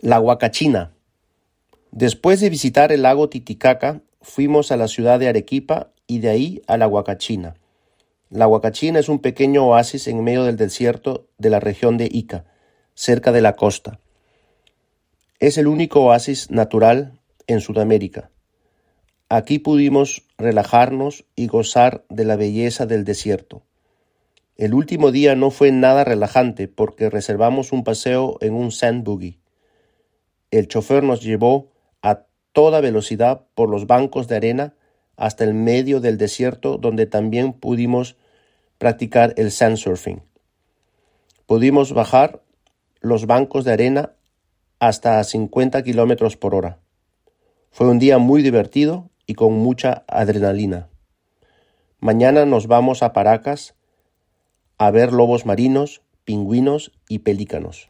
La Huacachina. Después de visitar el lago Titicaca, fuimos a la ciudad de Arequipa y de ahí a la Huacachina. La Huacachina es un pequeño oasis en medio del desierto de la región de Ica, cerca de la costa. Es el único oasis natural en Sudamérica. Aquí pudimos relajarnos y gozar de la belleza del desierto. El último día no fue nada relajante porque reservamos un paseo en un sand buggy. El chofer nos llevó a toda velocidad por los bancos de arena hasta el medio del desierto, donde también pudimos practicar el sand surfing. Pudimos bajar los bancos de arena hasta a 50 kilómetros por hora. Fue un día muy divertido y con mucha adrenalina. Mañana nos vamos a Paracas a ver lobos marinos, pingüinos y pelícanos.